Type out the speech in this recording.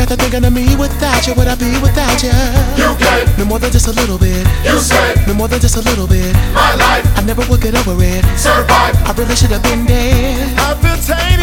got to thinking of me without you. Would I be without you? You gave me more than just a little bit. You saved me more than just a little bit. My life, I never would get over it. Survive. I really should have been dead. I've been tainted.